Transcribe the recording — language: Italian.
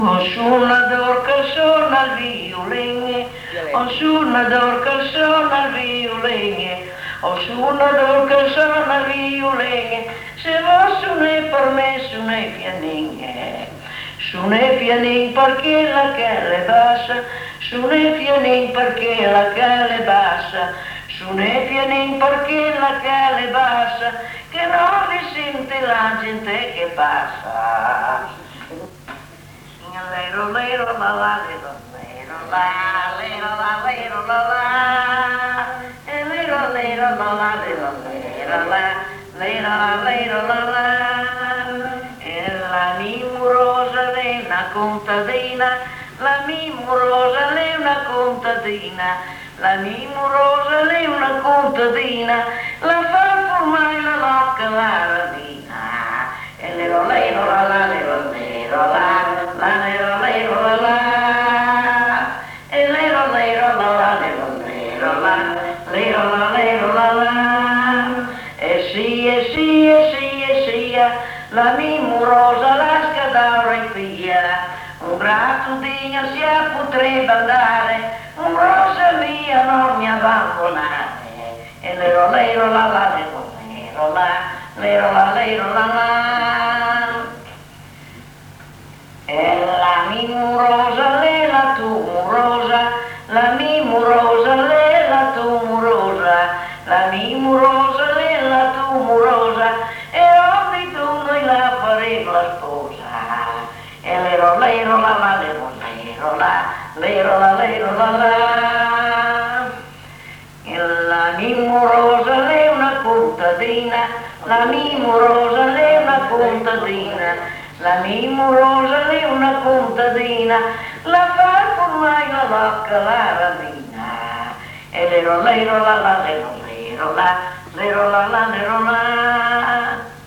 suonador che suona il violino, un suonador che suona il violino, un suonador che suona il violino, se vuoi suonare per me suonare pianine, suonare pianine perché la chela è bassa, suonare pianine perché la chela è bassa, suonare pianine perché la chela è bassa, che non li sente la gente che passa. Lero lero la la lero lero la lero la lero la la lero lero la la lero lero la lero la lero la la e la mimorosa è una contadina, la mimorosa è una contadina, la mimorosa è una contadina, la fa formare la locca la ravina e lero lero la la lero lero la la lero lero la la e lero lero la la lero lero la lero la lero la la e sia la mimorosa la scadara in via un gratudino si potrebbe andare un rosa mia non mi abbandonare e lero lero la la lero lero la lero la lero la la e la mimorosa lei la tumorosa, la mimorosa lei la tumorosa, la mimorosa lei la tumorosa e ogni giorno la faremo la sposa e lero lero la la lero lero la lero la lero la la e la mimorosa lei una contadina, la mimorosa lei una contadina, la mimorosa è una contadina, la fa formare la locca la ravina e lero lero la la lero lero la lero la la lero la